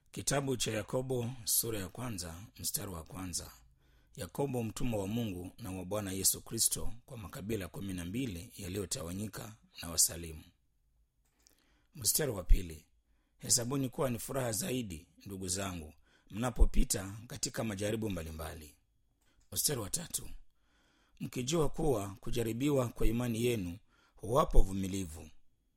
Kitabu cha Yakobo sura ya kwanza mstari wa kwanza. Yakobo mtumwa wa Mungu na wa Bwana Yesu Kristo kwa makabila 12 yaliyotawanyika na wasalimu. Mstari wa pili. Hesabuni kuwa ni furaha zaidi, ndugu zangu, mnapopita katika majaribu mbalimbali. Mstari wa tatu. Mkijua kuwa kujaribiwa kwa imani yenu huwapa uvumilivu.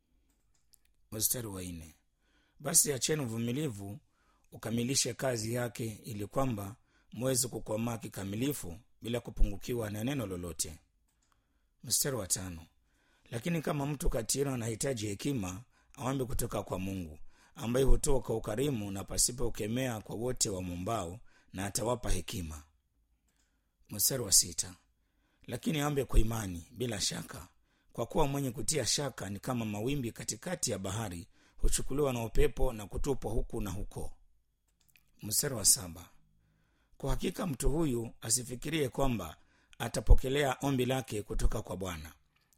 Mstari wa nne. Basi acheni uvumilivu ukamilishe kazi yake, ili kwamba muweze kukomaa kikamilifu bila kupungukiwa na neno lolote. Mstari wa tano. Lakini kama mtu kati yenu anahitaji hekima, aombe kutoka kwa Mungu, ambaye hutoa kwa ukarimu na pasipo kukemea kwa wote wamwombao, na atawapa hekima. Mstari wa sita. Lakini aombe kwa imani bila shaka, kwa kuwa mwenye kutia shaka ni kama mawimbi katikati ya bahari, huchukuliwa na upepo na kutupwa huku na huko. Mstari wa saba. Kwa hakika mtu huyu asifikirie kwamba atapokelea ombi lake kutoka kwa Bwana.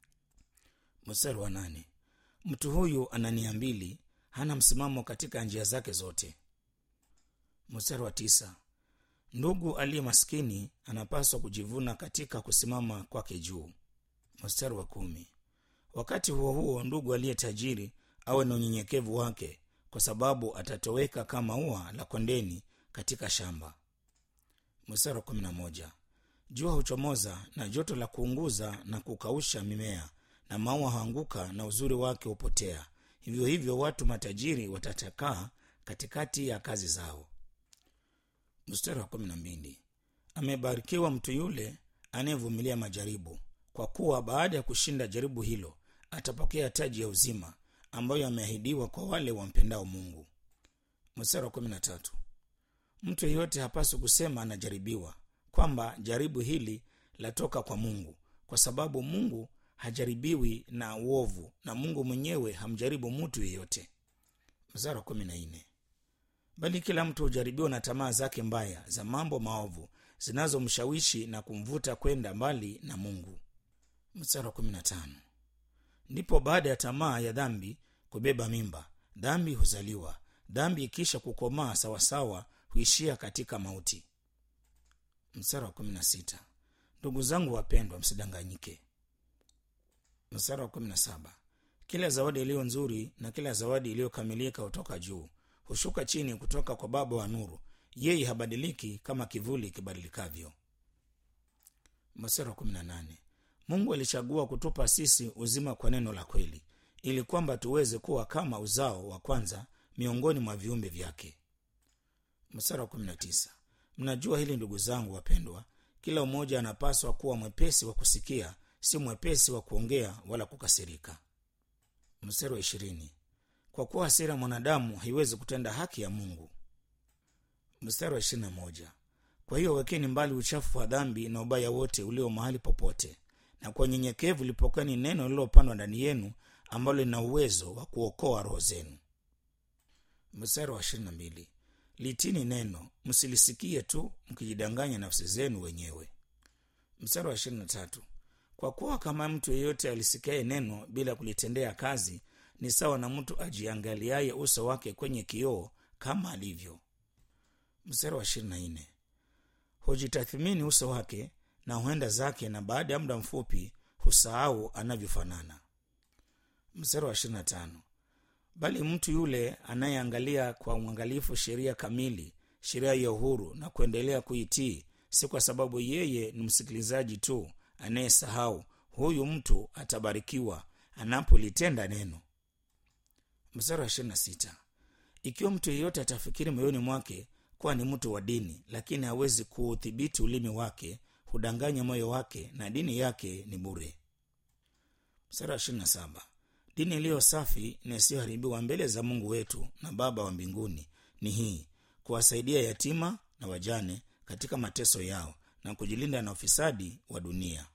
Mstari wa nane. Mtu huyu ana nia mbili, hana msimamo katika njia zake zote. Mstari wa tisa. Ndugu aliye maskini anapaswa kujivuna katika kusimama kwake juu. Mstari wa 10. Wakati huo huo ndugu aliye tajiri awe na unyenyekevu wake, kwa sababu atatoweka kama ua la kondeni katika shamba. Mstari wa 11. Jua huchomoza na joto la kuunguza na kukausha mimea, na maua huanguka na uzuri wake hupotea. Hivyo hivyo watu matajiri watatakaa katikati ya kazi zao. Mstari wa 12. Amebarikiwa mtu yule anayevumilia majaribu, kwa kuwa baada ya kushinda jaribu hilo atapokea taji ya uzima ambayo ameahidiwa kwa wale wampendao Mungu. Mstari wa 13. Mtu yeyote hapaswi kusema anajaribiwa, kwamba jaribu hili latoka kwa Mungu, kwa sababu Mungu hajaribiwi na uovu, na Mungu mwenyewe hamjaribu mtu yeyote. Mstari wa 14. Bali kila mtu hujaribiwa na tamaa zake mbaya za mambo maovu, zinazomshawishi na kumvuta kwenda mbali na Mungu. Mstari wa 15. Ndipo baada ya tamaa ya dhambi kubeba mimba, dhambi huzaliwa. Dhambi ikisha kukomaa sawasawa huishia katika mauti. Mstari wa 16. Ndugu zangu wapendwa, msidanganyike. Mstari wa 17. Kila zawadi iliyo nzuri na kila zawadi iliyokamilika hutoka juu, hushuka chini kutoka kwa Baba wa nuru. Yeye habadiliki kama kivuli kibadilikavyo. Mstari wa 18. Mungu alichagua kutupa sisi uzima kwa neno la kweli, ili kwamba tuweze kuwa kama uzao wa kwanza miongoni mwa viumbe vyake. Mstari wa 19. Mnajua hili ndugu zangu wapendwa, kila mmoja anapaswa kuwa mwepesi wa kusikia, si mwepesi wa kuongea wala kukasirika. Mstari wa 20. Kwa kuwa hasira mwanadamu haiwezi kutenda haki ya Mungu. Mstari wa 21. Kwa hiyo wekeni mbali uchafu wa dhambi na ubaya wote ulio mahali popote, na kwa nyenyekevu lipokeni neno lililopandwa ndani yenu, ambalo lina uwezo wa kuokoa roho zenu. Mstari wa 22. Litini neno, msilisikie tu mkijidanganya nafsi zenu wenyewe. Mstari wa 23. Kwa kuwa kama mtu yeyote alisikiaye neno bila kulitendea kazi, ni sawa na mtu ajiangaliaye uso wake kwenye kioo kama alivyo. Mstari wa 24. Hujitathmini uso wake na huenda zake, na baada ya muda mfupi husahau anavyofanana. Mstari wa 25. Bali mtu yule anayeangalia kwa uangalifu sheria kamili, sheria ya uhuru, na kuendelea kuitii, si kwa sababu yeye ni msikilizaji tu anayesahau, huyu mtu atabarikiwa anapolitenda neno. Mstari wa 26. Ikiwa mtu yeyote atafikiri moyoni mwake kuwa ni mtu wa dini, lakini hawezi kuudhibiti ulimi wake, hudanganya moyo wake, na dini yake ni bure. Mstari wa 27. Dini iliyo safi na isiyoharibiwa mbele za Mungu wetu na Baba wa mbinguni ni hii: kuwasaidia yatima na wajane katika mateso yao, na kujilinda na ufisadi wa dunia.